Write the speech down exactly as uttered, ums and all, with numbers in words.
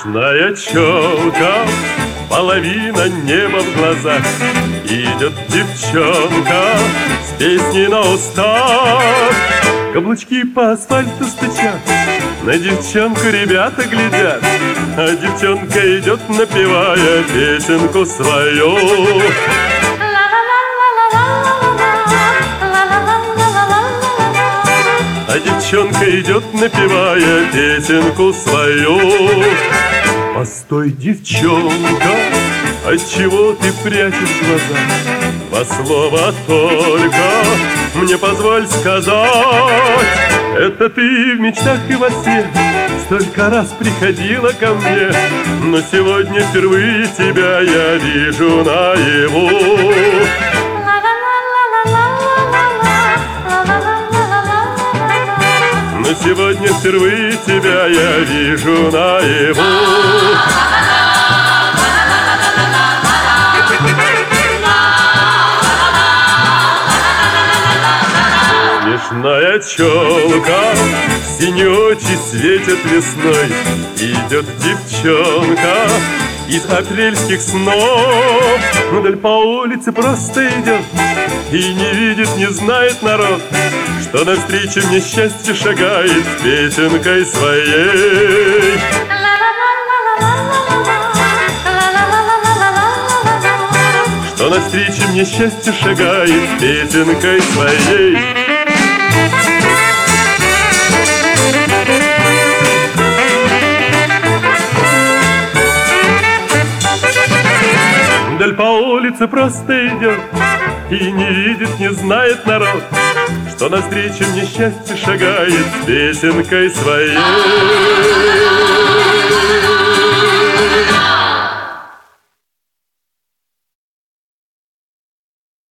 Смешная челка, половина неба в глазах. Идет девчонка с песней на устах. Каблучки по асфальту стучат, на девчонку ребята глядят, а девчонка идет, напевая песенку свою. А девчонка идет, напевая песенку свою. Постой, девчонка, отчего ты прячешь глаза? Два слова только мне позволь сказать. Это ты в мечтах и во сне столько раз приходила ко мне, но сегодня впервые тебя я вижу наяву. Но сегодня впервые тебя я вижу наяву. Смешная челка, синие очи светят весной. Идет девчонка из апрельских снов. Вдаль по улице просто идет и не видит, не знает народ, что навстречу мне счастье шагает с песенкой своей. Что навстречу мне счастье шагает с песенкой своей. Вдаль по улице просто идет и не видит, не знает народ, что навстречу мне счастье шагает с песенкой своей.